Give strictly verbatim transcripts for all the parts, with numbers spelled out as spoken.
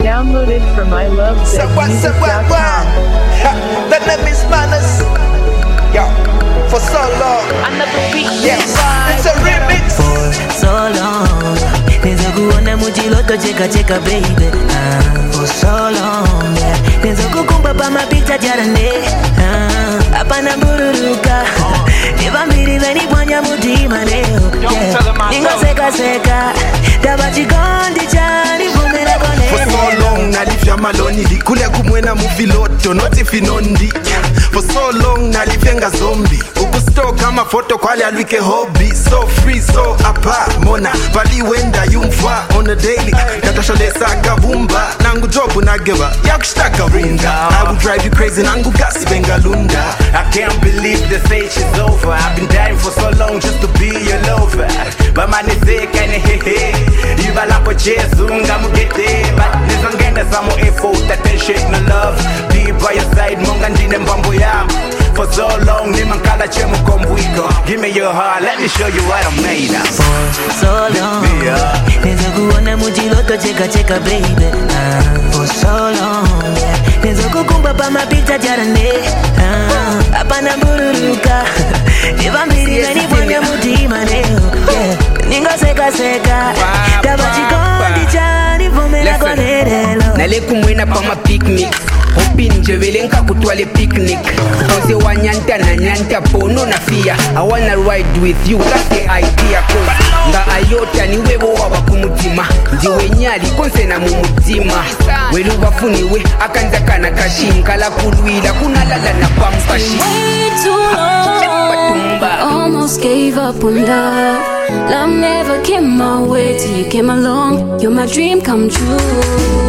Downloaded from I love zed music dot com. The name is Manners. Yo, for so long. Another beat. Yes, it's a remix. For so long. Nizo kuona mujiloto cheka cheka baby. Ah, for so long. Yeah. Nizo kukumba pa mapicture jarane. Ah, hapana bururuka. Iba mbiri veni kwanya mutima leo. Yeah. Ningo seka seka. Tabachi kondi chani vumela kone. For so long nalifya maloni likule kumwena muviloto noti finondi. For so long nalifyenga zombie. Ukustoka kama photo kwali alwike hobby. So free so apa mona vali wenda yumfa on a daily. Natasha lesa kabumba nangu jobu nageba yakushtaka rinda. I will drive you crazy nangu gasi bengalunda. I can't believe the stage is over. I've been dying for so long just to be your lover. But man is sick and hehe. You bala po chezunga mugete. But nizongenda samo effort, attention no love. Be by your side, monga ndine mbambo yam. For so long, ni mankala chemu kombwiko. Give me your heart, let me show you what I'm made of. For so long, nizo kuona mujiloto cheka cheka baby. Ah, for so long, yeah. Nizo kukumba pa mapicture jarane. Ah, hapana bururuka. Iba mbiri veni kwanya mutima leo. Yeah. Ningo seka seka. Tabachi kondi chani vumela konedelo. Nale kumwena pa ma picnic. Opinje velenka kutwale picnic. Ose wanyanta na nyanta pono na fia. I wanna ride with you, that's the idea. Cause nga ayota ni webo waba kumutima. Ndiwe nyali konse na mumutima. Welu bafuniwe akanza kana kashim. Kala kulwila kunalala na pampashi. Way too long, I almost gave up on love. Love never came my way till you came along. You're my dream come true.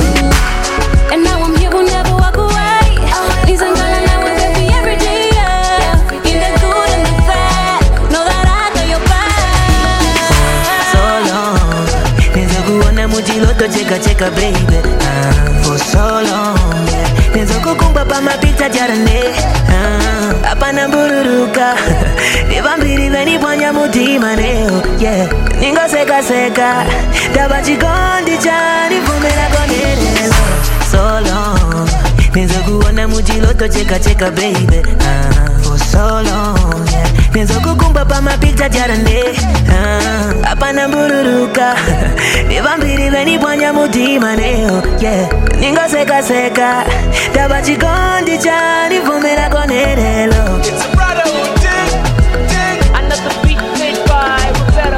And now I'm here, will never walk away. These I'm gonna now with every every day. Yeah. In the good and the bad, know that I got your back. So long, nizo kuona mujiloto cheka cheka baby. Ah, for so long, yeah. Nizo kukumba pa mapicture jarane. Ah, hapana bururuka. Iba mbiri veni kwanya mutima leo. Yeah. Ningo seka seka. Tabachi kondi chani vumela konedelo. So long, nizo kuona mujiloto cheka cheka baby. Ah, for so long, yeah. Nizo kukumba pa mapicture jarane. Ah, hapana bururuka. Iba mbiri veni kwanya mutima leo. Yeah. Ningo seka seka. Tabachi kondi chani vumela konedelo. It's a brotherhood thing, thing. Another beat made by Roberto.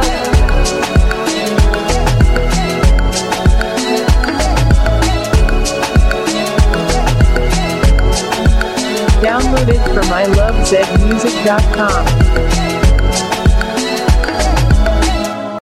Downloaded from I love zed music dot com.